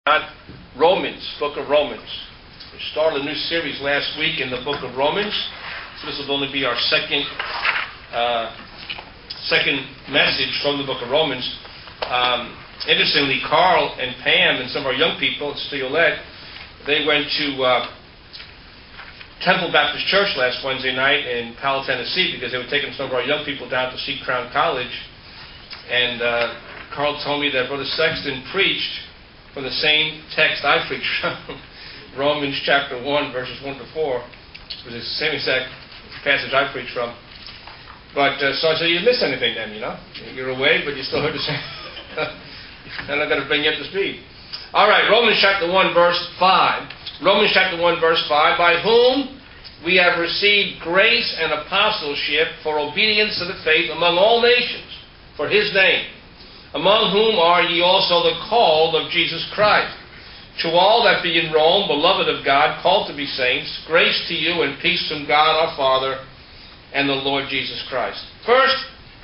Not Romans, book of Romans. We started a new series last week in the book of Romans. So this will only be our second message from the book of Romans. Interestingly, Carl and Pam and some of our young people at Steelette, they went to Temple Baptist Church last Wednesday night in Powell, Tennessee, because they were taking some of our young people down to see Crown College. And Carl told me that Brother Sexton preached from the same text I preached from, Romans chapter 1, verses 1 to 4. It was the same exact passage I preached from. But so I said, you didn't miss anything then, you know. You're away, but you still heard the same. And I've got to bring you up to speed. All right, Romans chapter 1, verse 5. Romans chapter 1, verse 5. By whom we have received grace and apostleship for obedience to the faith among all nations, for his name, among whom are ye also the called of Jesus Christ. To all that be in Rome, beloved of God, called to be saints, grace to you and peace from God our Father and the Lord Jesus Christ. First,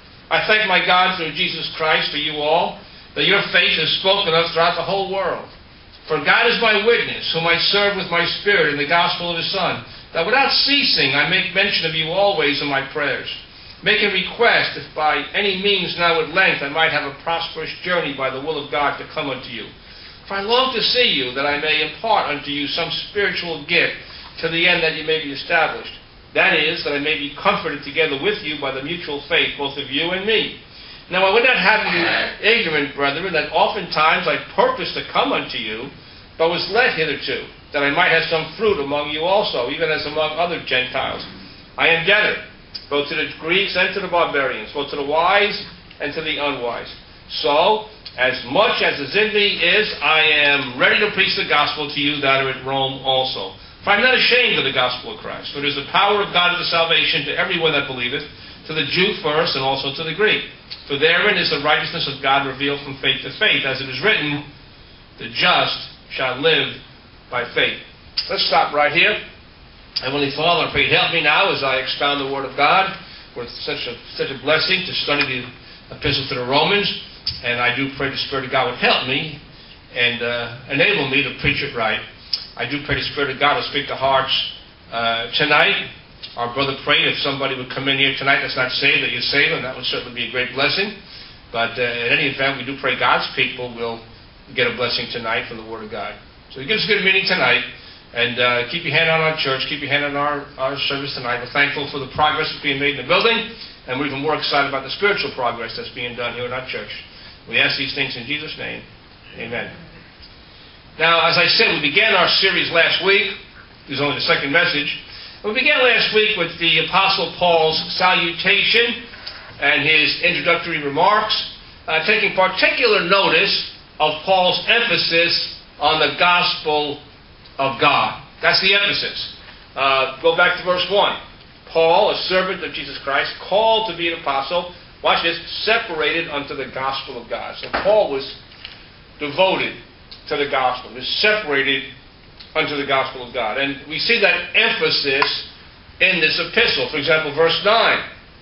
I thank my God through Jesus Christ for you all, that your faith is spoken of throughout the whole world. For God is my witness, whom I serve with my spirit in the gospel of his Son, that without ceasing I make mention of you always in my prayers, making request, if by any means now at length I might have a prosperous journey by the will of God to come unto you. For I long to see you, that I may impart unto you some spiritual gift, to the end that you may be established. That is, that I may be comforted together with you by the mutual faith, both of you and me. Now I would not have you ignorant, brethren, that oftentimes I purposed to come unto you, but was led hitherto, that I might have some fruit among you also, even as among other Gentiles. I am debtor, both to the Greeks and to the barbarians, both to the wise and to the unwise. So, as much as is in me is, I am ready to preach the gospel to you that are at Rome also. For I am not ashamed of the gospel of Christ, for it is the power of God unto salvation to everyone that believeth, to the Jew first and also to the Greek. For therein is the righteousness of God revealed from faith to faith, as it is written, the just shall live by faith. Let's stop right here. Heavenly Father, I pray you help me now as I expound the Word of God. It's such a blessing to study the Epistle to the Romans, and I do pray the Spirit of God would help me and enable me to preach it right. I do pray the Spirit of God will speak to hearts tonight. Our brother prayed if somebody would come in here tonight that's not saved, that you save them. That would certainly be a great blessing. But in any event, we do pray God's people will get a blessing tonight from the Word of God. So give us a good meeting tonight. And keep your hand on our church, keep your hand on our service tonight. We're thankful for the progress that's being made in the building, and we're even more excited about the spiritual progress that's being done here in our church. We ask these things in Jesus' name. Amen. Now, as I said, we began our series last week. This is only the second message. We began last week with the Apostle Paul's salutation and his introductory remarks, taking particular notice of Paul's emphasis on the gospel of God. That's the emphasis. Go back to verse 1. Paul, a servant of Jesus Christ, called to be an apostle, watch this, separated unto the gospel of God. So Paul was devoted to the gospel, was separated unto the gospel of God. And we see that emphasis in this epistle. For example, verse 9.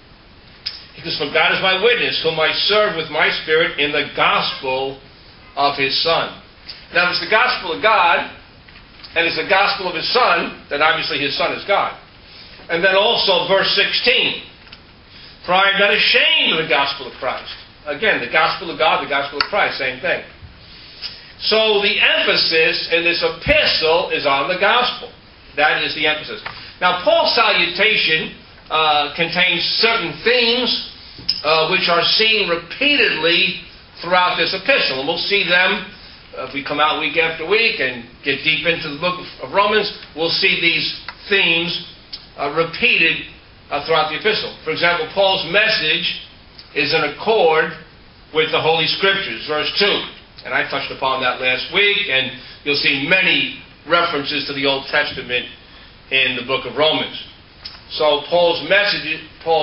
He says, for God is my witness, whom I serve with my spirit in the gospel of his Son. Now, if it's the gospel of God, and it's the gospel of his Son, then obviously his Son is God. And then also verse 16. For I am not ashamed of the gospel of Christ. Again, the gospel of God, the gospel of Christ, same thing. So the emphasis in this epistle is on the gospel. That is the emphasis. Now, Paul's salutation contains certain themes which are seen repeatedly throughout this epistle. And we'll see them. If we come out week after week and get deep into the book of Romans, we'll see these themes repeated throughout the epistle. For example, Paul's message is in accord with the Holy Scriptures, verse 2. And I touched upon that last week, and you'll see many references to the Old Testament in the book of Romans. So Paul's message,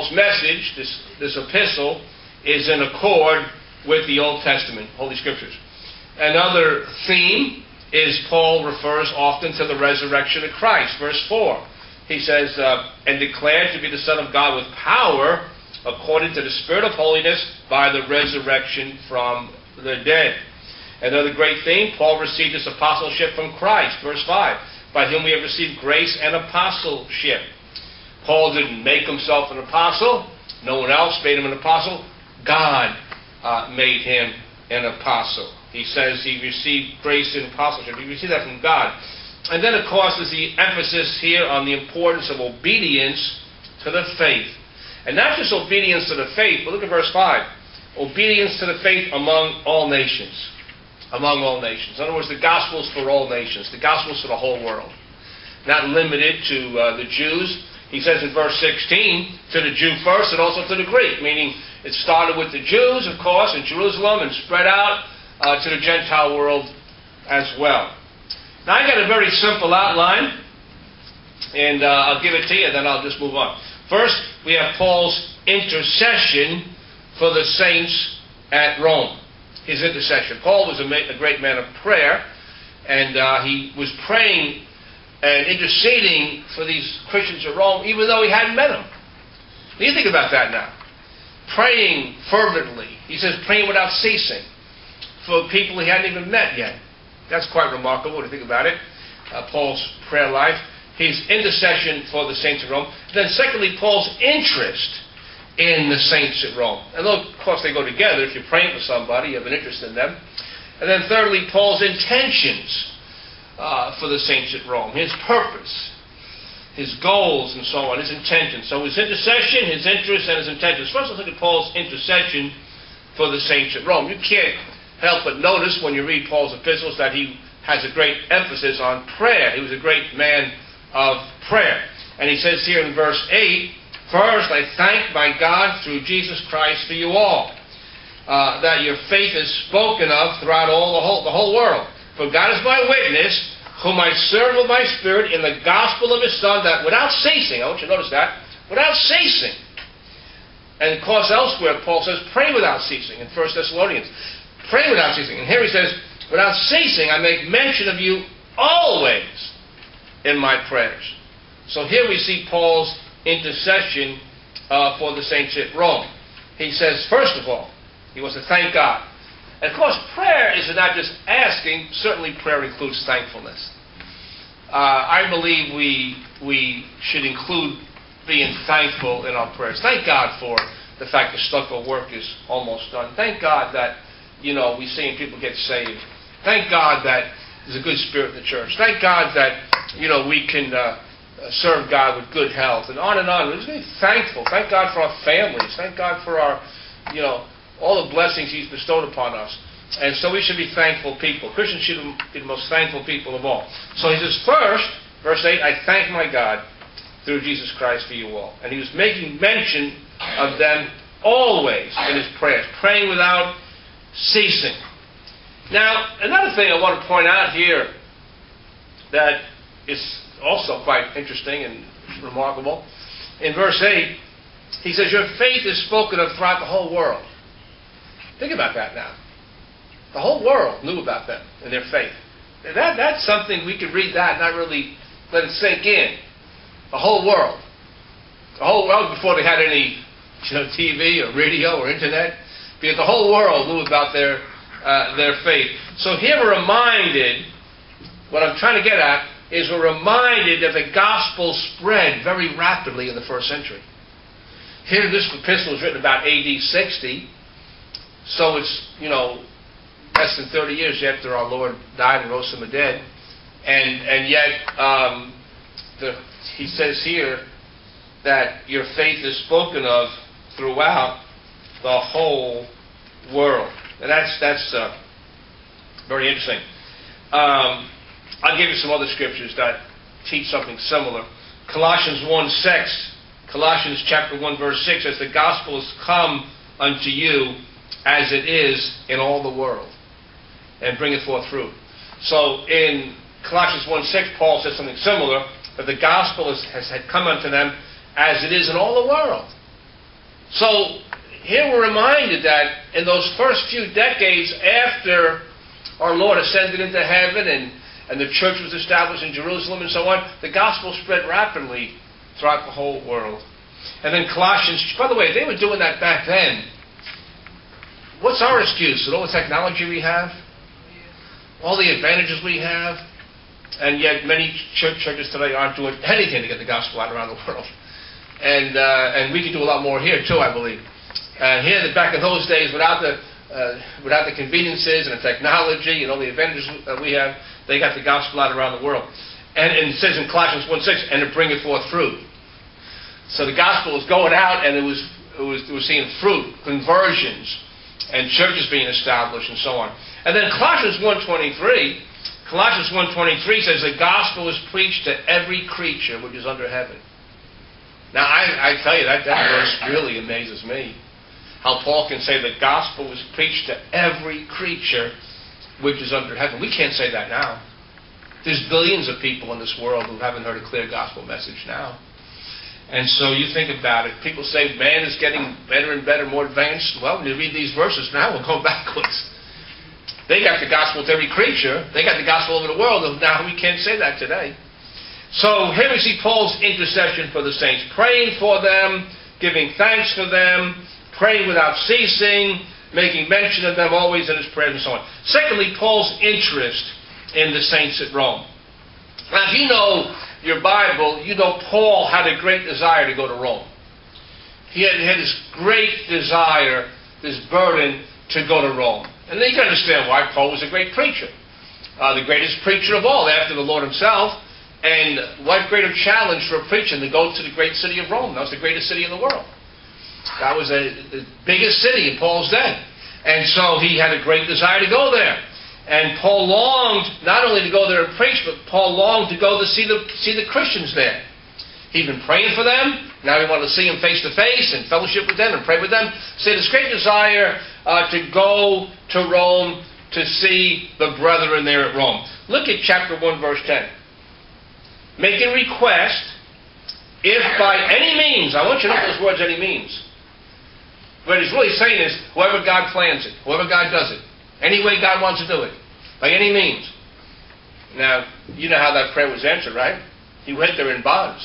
this epistle, is in accord with the Old Testament, Holy Scriptures. Another theme is Paul refers often to the resurrection of Christ. Verse 4, he says, and declared to be the Son of God with power, according to the Spirit of holiness, by the resurrection from the dead. Another great thing, Paul received his apostleship from Christ. Verse 5, by whom we have received grace and apostleship. Paul didn't make himself an apostle. No one else made him an apostle. God made him an apostle. He says he received grace and apostleship. He received that from God. And then, of course, there's the emphasis here on the importance of obedience to the faith. And not just obedience to the faith, but look at verse 5. Obedience to the faith among all nations. Among all nations. In other words, the gospel's for all nations. The gospel's for the whole world. Not limited to the Jews. He says in verse 16, to the Jew first and also to the Greek. Meaning, it started with the Jews, of course, in Jerusalem, and spread out to the Gentile world as well. Now, I got a very simple outline, and I'll give it to you, then I'll just move on. First, we have Paul's intercession for the saints at Rome. His intercession. Paul was a great man of prayer, and he was praying and interceding for these Christians at Rome, even though he hadn't met them. What do you think about that now? Praying fervently. He says praying without ceasing for people he hadn't even met yet. That's quite remarkable when you think about it. Paul's prayer life. His intercession for the saints at Rome. Then secondly, Paul's interest in the saints at Rome. And of course they go together. If you're praying for somebody, you have an interest in them. And then thirdly, Paul's intentions for the saints at Rome. His purpose, his goals, and so on, his intentions. So his intercession, his interest, and his intentions. First, let's look at Paul's intercession for the saints at Rome. You can't help but notice when you read Paul's epistles that he has a great emphasis on prayer. He was a great man of prayer. And he says here in verse 8, first, I thank my God through Jesus Christ for you all, that your faith is spoken of throughout the whole world. For God is my witness, whom I serve with my spirit in the gospel of his Son, that without ceasing, I want you to notice that, without ceasing. And of course elsewhere Paul says, pray without ceasing in 1 Thessalonians. Pray without ceasing. And here he says, without ceasing I make mention of you always in my prayers. So here we see Paul's intercession for the saints at Rome. He says, first of all, he wants to thank God. And of course, prayer is not just asking. Certainly prayer includes thankfulness. I believe we should include being thankful in our prayers. Thank God for the fact the stucco work is almost done. Thank God that, we're seeing people get saved. Thank God that there's a good spirit in the church. Thank God that, we can serve God with good health, and on and on. We're just being thankful. Thank God for our families. Thank God for our, all the blessings he's bestowed upon us. And so we should be thankful people. Christians should be the most thankful people of all. So he says, first, verse 8, I thank my God through Jesus Christ for you all. And he was making mention of them always in his prayers, praying without ceasing. Now, another thing I want to point out here that is also quite interesting and remarkable. In verse 8, he says, your faith is spoken of throughout the whole world. Think about that now. The whole world knew about them and their faith. And that's something we could read that and not really let it sink in. The whole world. The whole world before they had any TV or radio or internet. Because the whole world knew about their faith. So here we're reminded, what I'm trying to get at, is we're reminded that the gospel spread very rapidly in the first century. Here this epistle was written about AD 60, so it's, less than 30 years after our Lord died and rose from the dead. And yet, he says here that your faith is spoken of throughout the whole world. And that's very interesting. I'll give you some other scriptures that teach something similar. Colossians 1:6, Colossians chapter 1 verse 6 says, the gospel has come unto you as it is in all the world, and bringeth forth fruit. So in Colossians 1:6, Paul says something similar, that the gospel has come unto them as it is in all the world. So here we're reminded that in those first few decades after our Lord ascended into heaven and the church was established in Jerusalem and so on, the gospel spread rapidly throughout the whole world. And then Colossians, by the way, they were doing that back then. What's our excuse with all the technology we have? all the advantages we have, and yet many churches today aren't doing anything to get the gospel out around the world. And we can do a lot more here too, I believe. And here, back in those days, without the conveniences and the technology and all the advantages that we have, they got the gospel out around the world. And it says in Colossians 1:6, and to bring it forth fruit. So the gospel was going out, and it was seeing fruit, conversions, and churches being established, and so on. And then Colossians 1:23 says the gospel is preached to every creature which is under heaven. Now, I tell you, that verse really amazes me. How Paul can say the gospel was preached to every creature which is under heaven. We can't say that now. There's billions of people in this world who haven't heard a clear gospel message now. And so you think about it. People say man is getting better and better, more advanced. Well, when you read these verses now, we're going backwards. They got the gospel to every creature. They got the gospel over the world. Now we can't say that today. So here we see Paul's intercession for the saints. Praying for them, giving thanks for them, praying without ceasing, making mention of them always in his prayers, and so on. Secondly, Paul's interest in the saints at Rome. Now, if you know your Bible, you know Paul had a great desire to go to Rome. He had this great desire, this burden to go to Rome. And then you can understand why Paul was a great preacher. The greatest preacher of all, after the Lord himself. And what greater challenge for a preacher than to go to the great city of Rome? That was the greatest city in the world. That was the biggest city in Paul's day. And so he had a great desire to go there. And Paul longed not only to go there and preach, but Paul longed to go to see the Christians there. He'd been praying for them. Now he wanted to see them face to face and fellowship with them and pray with them. So he had this great desire to go to Rome to see the brethren there at Rome. Look at chapter 1, verse 10. Making request, if by any means, I want you to know those words, any means. What he's really saying is, whoever God plans it, whoever God does it, any way God wants to do it, by any means. Now, you know how that prayer was answered, right? He went there in bonds.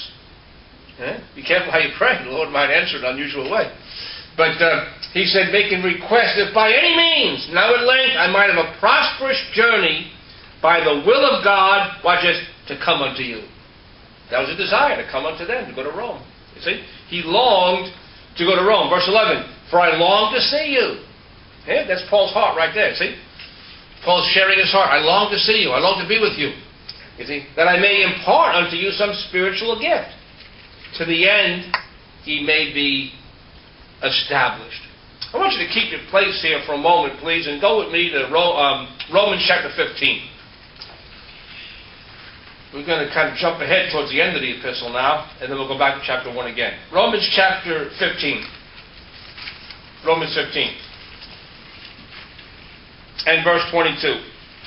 Be careful how you pray. The Lord might answer it in an unusual way. But he said, making request, if by any means, now at length, I might have a prosperous journey by the will of God, watch this, to come unto you. That was a desire, to come unto them, to go to Rome. You see? He longed to go to Rome. Verse 11, for I long to see you. Yeah, that's Paul's heart right there, see? Paul's sharing his heart. I long to see you. I long to be with you. You see? That I may impart unto you some spiritual gift. To the end, he may be established. I want you to keep your place here for a moment, please, and go with me to Romans chapter 15. We're going to kind of jump ahead towards the end of the epistle now, and then we'll go back to chapter 1 again. Romans chapter 15. Romans 15. And verse 22.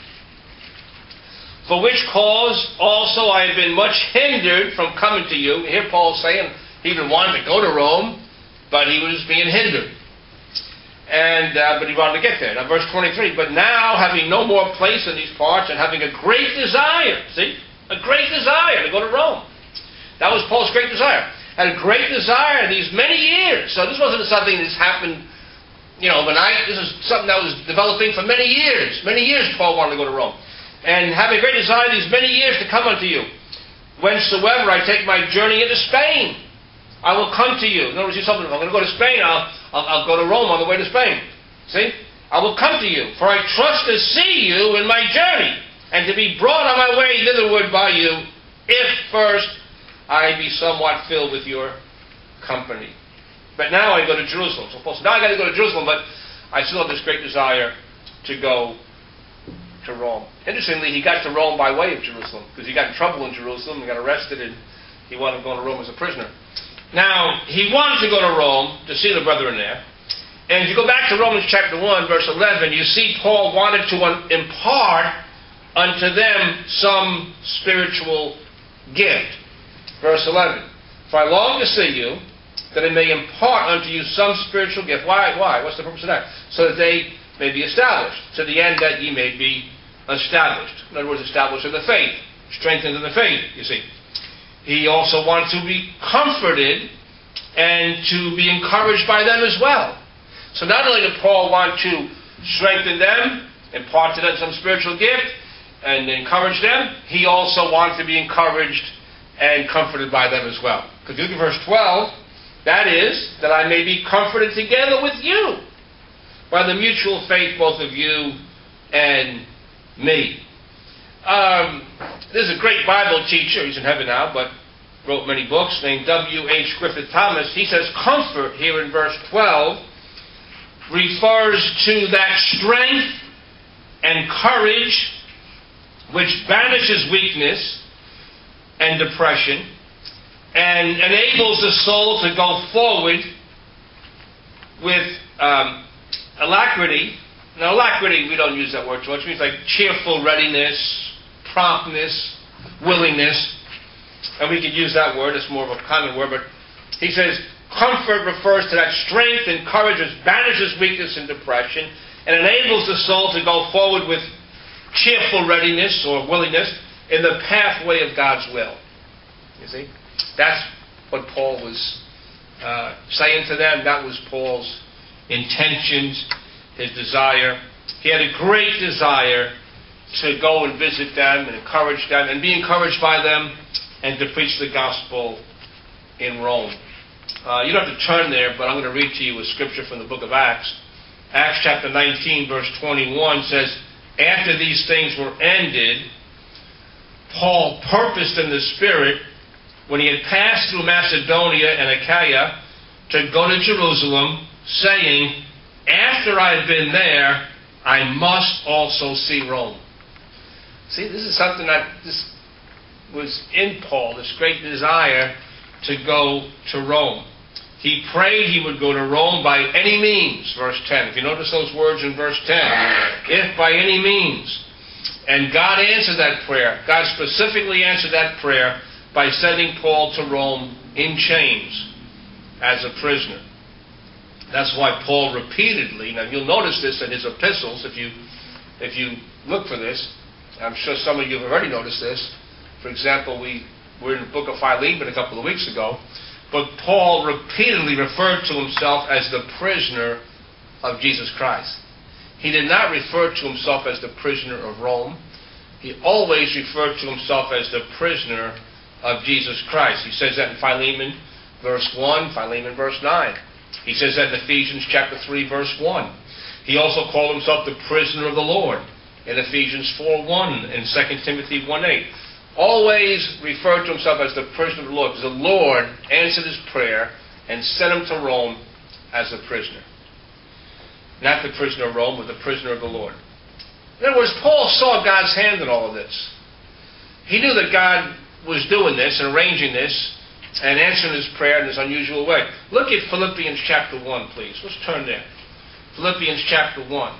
For which cause also I have been much hindered from coming to you. Here Paul's saying he even wanted to go to Rome, but he was being hindered. But he wanted to get there. Now verse 23. But now, having no more place in these parts, and having a great desire, see? A great desire to go to Rome. That was Paul's great desire. Had a great desire these many years. So this wasn't something that's happened, overnight. This is something that was developing for many years. Many years Paul wanted to go to Rome. And having a great desire these many years to come unto you. Whensoever I take my journey into Spain, I will come to you. In other words, if I'm going to go to Spain, I'll go to Rome on the way to Spain. See? I will come to you, for I trust to see you in my journey, and to be brought on my way thitherward by you, if first I be somewhat filled with your company. But now I go to Jerusalem. So Paul said, now I got to go to Jerusalem, but I still have this great desire to go to Rome. Interestingly, he got to Rome by way of Jerusalem, because he got in trouble in Jerusalem, he got arrested, and he wanted to go to Rome as a prisoner. Now, he wanted to go to Rome to see the brethren there. And if you go back to Romans chapter 1, verse 11, you see Paul wanted to impart unto them some spiritual gift. Verse 11, for I long to see you, that I may impart unto you some spiritual gift. Why? What's the purpose of that? So that they may be established, to the end that ye may be established. In other words, established in the faith, strengthened in the faith, you see. He also wants to be comforted and to be encouraged by them as well. So not only did Paul want to strengthen them, impart to them some spiritual gift, and encourage them, he also wanted to be encouraged and comforted by them as well. Because you look at verse 12, that is, that I may be comforted together with you by the mutual faith both of you and me. There's a great Bible teacher, he's in heaven now, but wrote many books, named W.H. Griffith Thomas. He says comfort here in verse 12 refers to that strength and courage which banishes weakness and depression and enables the soul to go forward with alacrity. Now, alacrity, we don't use that word too much. It means like cheerful readiness, promptness, willingness. And we could use that word. It's more of a common word. But he says, comfort refers to that strength and courage which banishes weakness and depression and enables the soul to go forward with cheerful readiness or willingness in the pathway of God's will. You see? That's what Paul was saying to them. That was Paul's intentions, his desire. He had a great desire to go and visit them and encourage them and be encouraged by them and to preach the gospel in Rome. You don't have to turn there, but I'm going to read to you a scripture from the book of Acts. Acts chapter 19, verse 21 says, after these things were ended, Paul purposed in the Spirit, when he had passed through Macedonia and Achaia, to go to Jerusalem, saying, after I have been there, I must also see Rome. See, this is something that this was in Paul, this great desire to go to Rome. He prayed he would go to Rome by any means, verse 10. If you notice those words in verse 10, if by any means. And God answered that prayer. God specifically answered that prayer by sending Paul to Rome in chains as a prisoner. That's why Paul repeatedly, now you'll notice this in his epistles, if you look for this. I'm sure some of you have already noticed this. For example, we were in the book of Philemon a couple of weeks ago, but Paul repeatedly referred to himself as the prisoner of Jesus Christ. He did not refer to himself as the prisoner of Rome. He always referred to himself as the prisoner of Jesus Christ. He says that in Philemon verse 1, Philemon verse 9. He says that in Ephesians chapter 3 verse 1. He also called himself the prisoner of the Lord in Ephesians 4:1 and 2 Timothy 1:8. Always referred to himself as the prisoner of the Lord, because the Lord answered his prayer and sent him to Rome as a prisoner. Not the prisoner of Rome, but the prisoner of the Lord. In other words, Paul saw God's hand in all of this. He knew that God was doing this and arranging this and answering his prayer in this unusual way. Look at Philippians chapter 1, please. Let's turn there. Philippians chapter 1.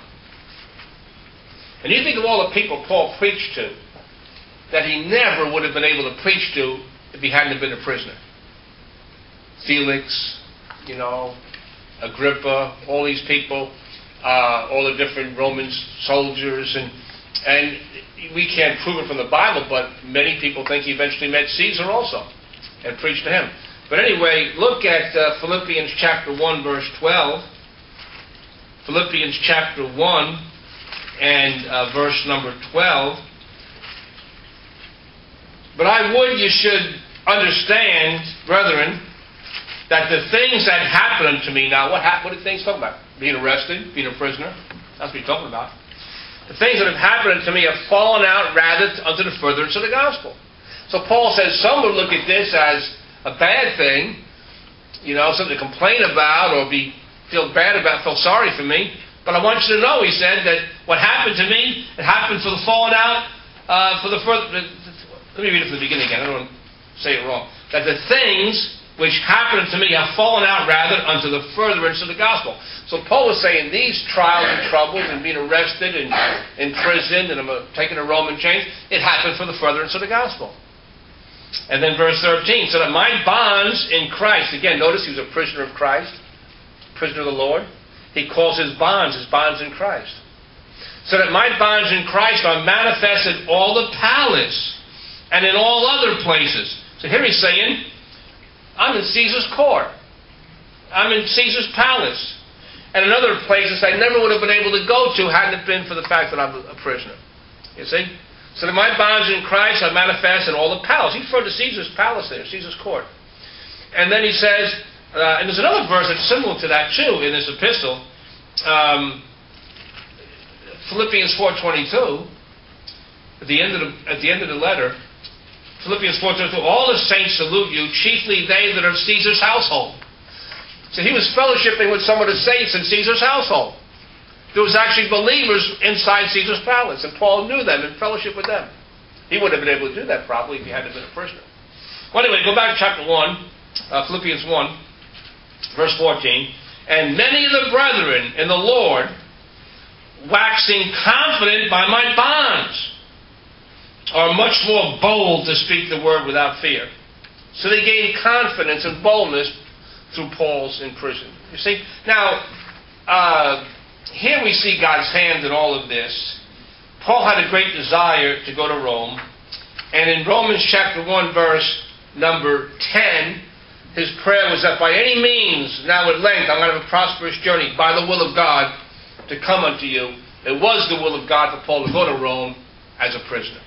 And you think of all the people Paul preached to, that he never would have been able to preach to if he hadn't been a prisoner. Felix, Agrippa, all these people, all the different Roman soldiers, and we can't prove it from the Bible, but many people think he eventually met Caesar also and preached to him. But anyway, look at Philippians chapter 1, verse 12. Philippians chapter 1 and verse number 12. But I would you should understand, brethren, that the things that happen unto me now, what are things talking about? Being arrested, being a prisoner. That's what he's talking about. The things that have happened unto me have fallen out rather unto the furtherance of the gospel. So Paul says some would look at this as a bad thing, something to complain about or feel bad about, feel sorry for me. But I want you to know, he said, that what happened to me, it happened for the falling out, for the further. Let me read it from the beginning again. I don't want to say it wrong. That the things which happened to me have fallen out rather unto the furtherance of the gospel. So Paul was saying these trials and troubles and being arrested and imprisoned and taken to Roman chains, it happened for the furtherance of the gospel. And then verse 13, so that my bonds in Christ, again, notice he was a prisoner of Christ, prisoner of the Lord. He calls his bonds in Christ. So that my bonds in Christ are manifested all the palace and in all other places. So here he's saying, I'm in Caesar's court. I'm in Caesar's palace. And in other places I never would have been able to go to hadn't it been for the fact that I'm a prisoner. You see? So that my bonds in Christ are manifest in all the palace. He referred to Caesar's palace there, Caesar's court. And then he says, and there's another verse that's similar to that too in this epistle, Philippians 4:22. At the end of the letter, Philippians 4:22. All the saints salute you, chiefly they that are of Caesar's household. So he was fellowshipping with some of the saints in Caesar's household. There was actually believers inside Caesar's palace, and Paul knew them and fellowship with them. He would have been able to do that probably if he hadn't been a prisoner. Well, anyway, go back to chapter 1, Philippians 1, verse 14. And many of the brethren in the Lord, waxing confident by my bonds, are much more bold to speak the word without fear. So they gained confidence and boldness through Paul's imprisonment. You see? Now, here we see God's hand in all of this. Paul had a great desire to go to Rome. And in Romans chapter 1, verse number 10, his prayer was that by any means, now at length, I'm going to have a prosperous journey by the will of God to come unto you. It was the will of God for Paul to go to Rome as a prisoner.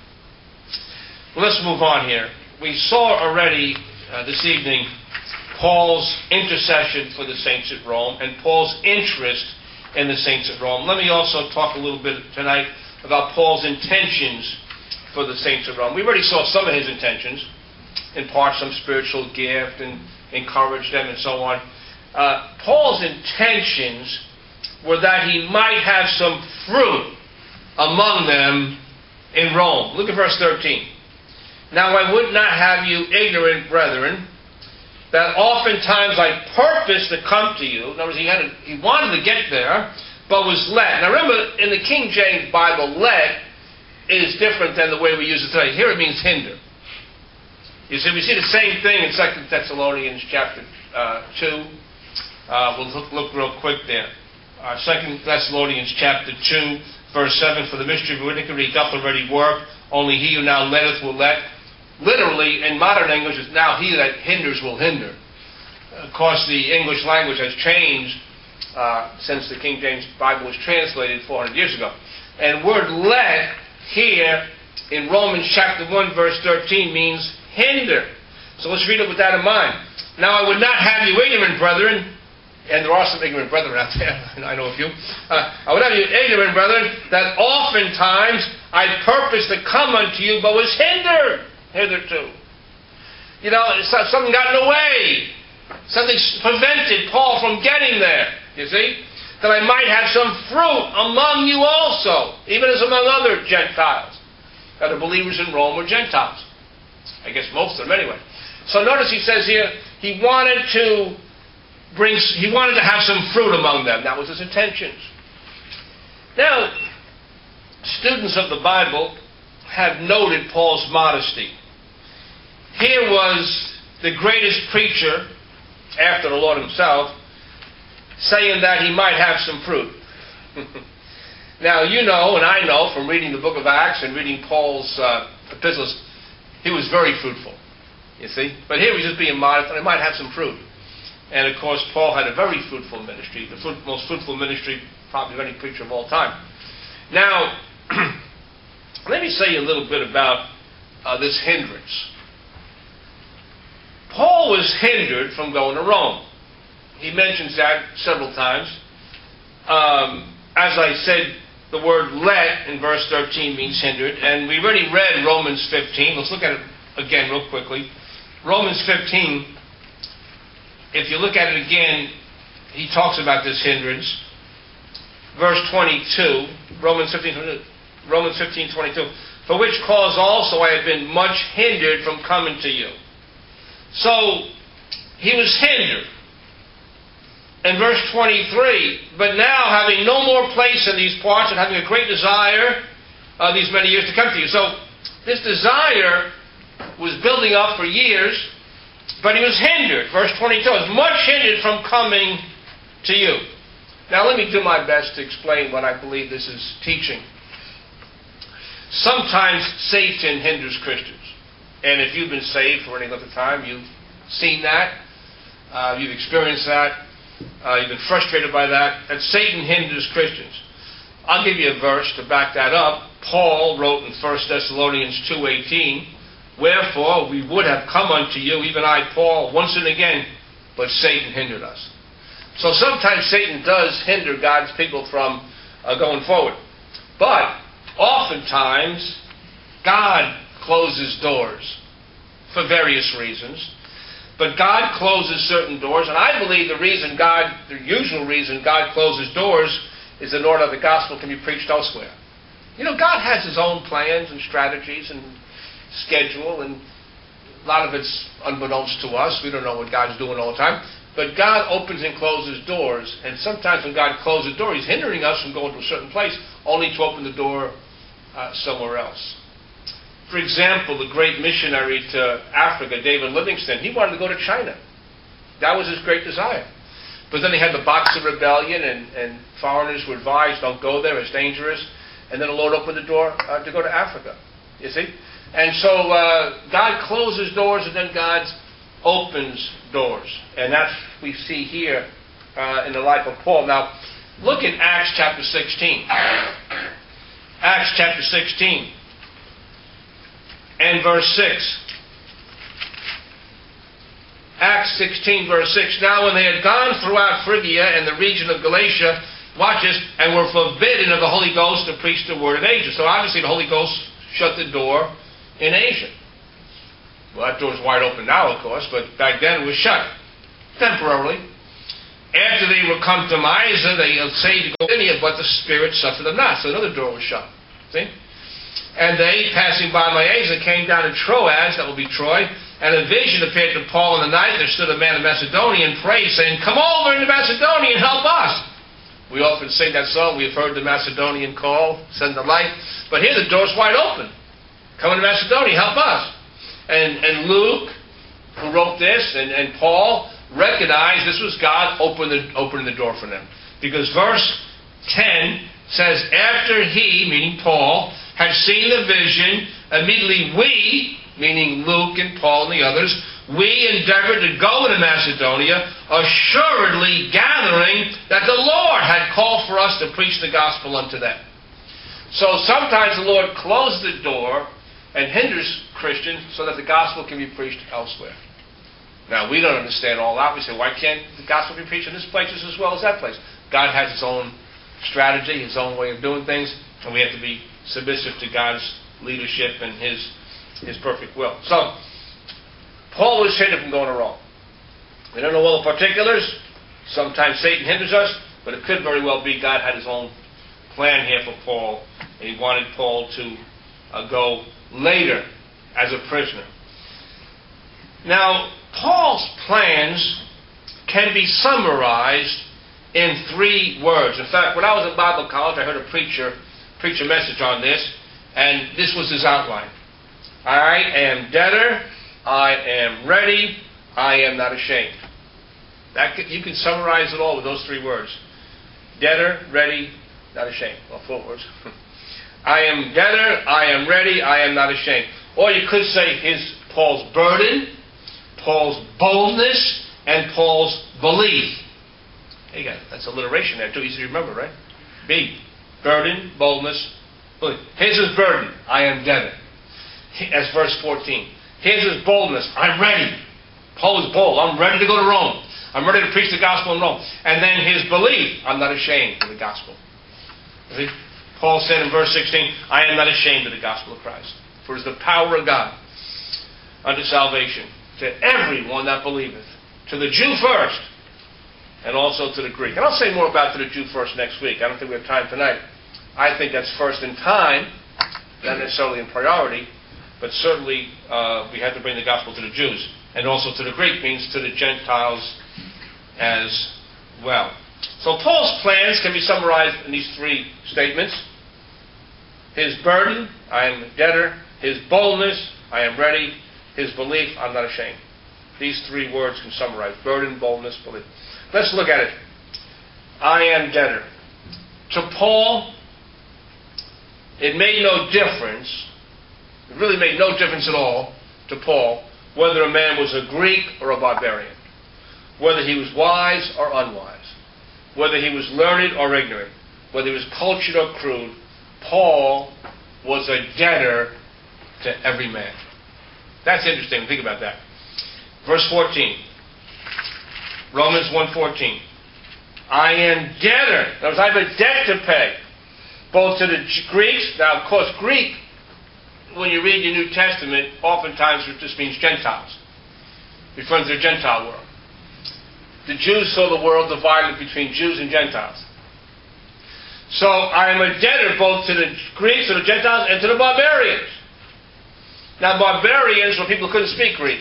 Well, let's move on here. We saw already this evening Paul's intercession for the saints at Rome and Paul's interest in the saints at Rome. Let me also talk a little bit tonight about Paul's intentions for the saints at Rome. We already saw some of his intentions, in part some spiritual gift and encourage them and so on. Paul's intentions were that he might have some fruit among them in Rome. Look at verse 13. Now I would not have you ignorant, brethren, that oftentimes I purposed to come to you. In other words, he wanted to get there, but was led. Now remember, in the King James Bible, led is different than the way we use it today. Here it means hinder. You see, we see the same thing in 2 Thessalonians chapter 2. We'll look real quick there. 2 Thessalonians chapter 2, verse 7, for the mystery of iniquity doth already work, only he who now letteth will let. Literally, in modern English, it's now he that hinders will hinder. Of course, the English language has changed since the King James Bible was translated 400 years ago. And word let here in Romans chapter 1, verse 13 means hinder. So let's read it with that in mind. Now I would not have you ignorant, brethren, and there are some ignorant brethren out there, I know a few. I would have you ignorant, brethren, that oftentimes I purposed to come unto you, but was hindered hitherto. You know, something got in the way. Something prevented Paul from getting there, you see? That I might have some fruit among you also, even as among other Gentiles. Now the believers in Rome were Gentiles. I guess most of them anyway. So notice he says here, he wanted to have some fruit among them. That was his intentions. Now, students of the Bible have noted Paul's modesty. Here was the greatest preacher, after the Lord himself, saying that he might have some fruit. Now, you know, and I know from reading the book of Acts and reading Paul's epistles, he was very fruitful, you see. But here he's just being modest, and he might have some fruit. And, of course, Paul had a very fruitful ministry, the most fruitful ministry probably of any preacher of all time. Now, let me say a little bit about this hindrance. Paul was hindered from going to Rome. He mentions that several times. As I said, the word let in verse 13 means hindered. And we already read Romans 15. Let's look at it again real quickly. Romans 15, if you look at it again, he talks about this hindrance. Verse 22, Romans 15:22. For which cause also I have been much hindered from coming to you. So, he was hindered. In verse 23, but now having no more place in these parts and having a great desire these many years to come to you. So, this desire was building up for years, but he was hindered. Verse 22, I was much hindered from coming to you. Now, let me do my best to explain what I believe this is teaching. Sometimes Satan hinders Christians. And if you've been saved for any length of time, you've seen that. You've experienced that. You've been frustrated by that. And Satan hinders Christians. I'll give you a verse to back that up. Paul wrote in 1 Thessalonians 2:18, "Wherefore we would have come unto you, even I, Paul, once and again, but Satan hindered us." So sometimes Satan does hinder God's people from going forward. But oftentimes, God closes doors for various reasons. But God closes certain doors, and I believe the usual reason God closes doors is in order that the gospel can be preached elsewhere. God has His own plans and strategies and schedule, and a lot of it's unbeknownst to us. We don't know what God's doing all the time. But God opens and closes doors, and sometimes when God closes a door, He's hindering us from going to a certain place, only to open the door somewhere else. For example, the great missionary to Africa, David Livingstone, he wanted to go to China. That was his great desire. But then he had the Boxer Rebellion, and foreigners were advised, don't go there, it's dangerous. And then the Lord opened the door to go to Africa, you see. And so God closes doors, and then God opens doors. And that's what we see here in the life of Paul. Now, look in Acts chapter 16. Acts chapter 16 and verse 6. Acts 16, verse 6. Now when they had gone throughout Phrygia and the region of Galatia, watch this, and were forbidden of the Holy Ghost to preach the word in Asia. So obviously the Holy Ghost shut the door in Asia. Well, that door's wide open now, of course, but back then it was shut, temporarily. After they were come to Mysia, they say to go in, but the Spirit suffered them not. So another door was shut. See? And they, passing by Mysia, came down to Troas, that will be Troy, and a vision appeared to Paul in the night. There stood a man of Macedonia and prayed, saying, "Come over into Macedonia and help us." We often sing that song. We've heard the Macedonian call, send the light. But here the door's wide open. Come into Macedonia, help us. And Luke, who wrote this, and Paul recognized this was God opening the door for them. Because verse 10 says, after he, meaning Paul, had seen the vision, immediately we, meaning Luke and Paul and the others, we endeavored to go into Macedonia, assuredly gathering that the Lord had called for us to preach the gospel unto them. So sometimes the Lord closes the door and hinders Christians so that the gospel can be preached elsewhere. Now, we don't understand all that. We say, why can't the gospel be preached in this place as well as that place? God has His own strategy, His own way of doing things, and we have to be submissive to God's leadership and His perfect will. So, Paul was hindered from going to Rome. We don't know all the particulars. Sometimes Satan hinders us, but it could very well be God had His own plan here for Paul, and He wanted Paul to go later as a prisoner. Now, Paul's plans can be summarized in 3 words. In fact, when I was in Bible college, I heard a preacher preach a message on this, and this was his outline. I am debtor, I am ready, I am not ashamed. You can summarize it all with those 3 words. Debtor, ready, not ashamed. Well, 4 words. I am debtor, I am ready, I am not ashamed. Or you could say Paul's burden, Paul's boldness, and Paul's belief. There you go. That's alliteration there, too easy to remember, right? B. Burden, boldness, belief. Here's his burden. I am debtor. That's verse 14. Here's his boldness. I'm ready. Paul is bold. I'm ready to go to Rome. I'm ready to preach the gospel in Rome. And then his belief. I'm not ashamed of the gospel. See? Paul said in verse 16, I am not ashamed of the gospel of Christ. For it is the power of God unto salvation to everyone that believeth. To the Jew first, and also to the Greek. And I'll say more about to the Jew first next week. I don't think we have time tonight. I think that's first in time, not necessarily in priority, but certainly we have to bring the gospel to the Jews. And also to the Greek means to the Gentiles as well. So Paul's plans can be summarized in these 3 statements. His burden, I am a debtor. His boldness, I am ready. His belief, I'm not ashamed. These 3 words can summarize burden, boldness, belief. Let's look at it. I am debtor. To Paul, it made no difference. It really made no difference at all to Paul whether a man was a Greek or a barbarian, whether he was wise or unwise, whether he was learned or ignorant, whether he was cultured or crude. Paul was a debtor to every man. That's interesting. Think about that. Verse 14. Romans 1:14. I am debtor. In other words, I have a debt to pay. Both to the Greeks. Now, of course, Greek, when you read your New Testament, oftentimes it just means Gentiles. Referring to the Gentile world. The Jews saw the world divided between Jews and Gentiles. So I am a debtor both to the Greeks, to the Gentiles, and to the barbarians. Now, barbarians were people who couldn't speak Greek.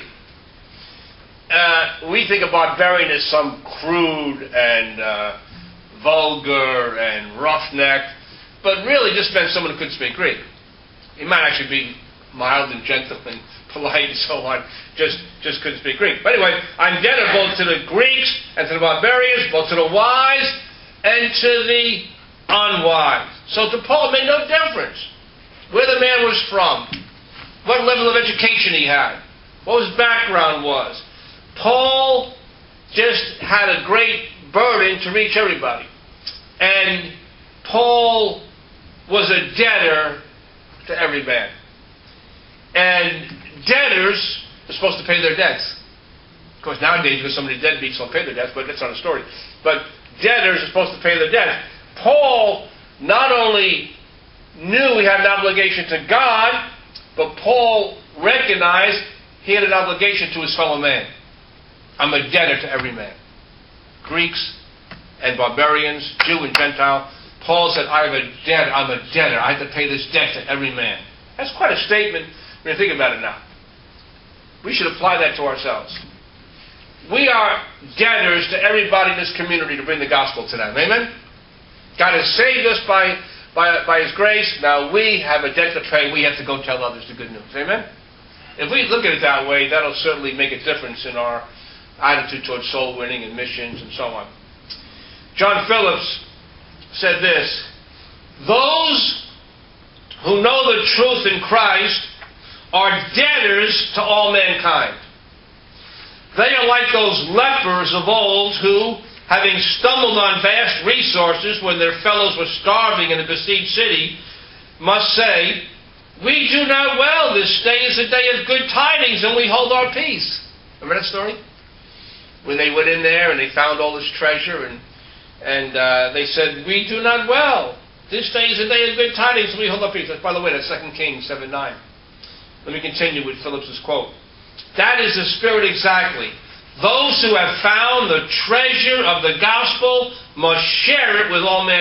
We think of barbarian as some crude and vulgar and roughneck, but really just meant someone who couldn't speak Greek. He might actually be mild and gentle and polite and so on, just couldn't speak Greek. But anyway, I'm debtor both to the Greeks and to the barbarians, both to the wise and to the unwise. So to Paul, it made no difference where the man was from, what level of education he had, what his background was. Paul just had a great burden to reach everybody. And Paul was a debtor to every man. And debtors are supposed to pay their debts. Of course, nowadays, because so many deadbeats don't pay their debts, but that's not a story. But debtors are supposed to pay their debts. Paul not only knew he had an obligation to God, but Paul recognized he had an obligation to his fellow man. I'm a debtor to every man. Greeks and barbarians, Jew and Gentile. Paul said, I have a debt. I'm a debtor. I have to pay this debt to every man. That's quite a statement when you think about it now. We should apply that to ourselves. We are debtors to everybody in this community to bring the gospel to them. Amen? God has saved us by His grace. Now we have a debt to pay. We have to go tell others the good news. Amen? If we look at it that way, that'll certainly make a difference in our attitude towards soul winning and missions and so on. John Phillips said this: those who know the truth in Christ are debtors to all mankind. They are like those lepers of old who, having stumbled on vast resources when their fellows were starving in a besieged city, must say, we do not well, this day is a day of good tidings, and we hold our peace. Remember that story? When they went in there and they found all this treasure, and they said, we do not well. This day is a day of good tidings, and we hold our peace. By the way, that's 2 Kings 7:9. Let me continue with Phillips's quote. That is the spirit exactly. Those who have found the treasure of the gospel must share it with all mankind.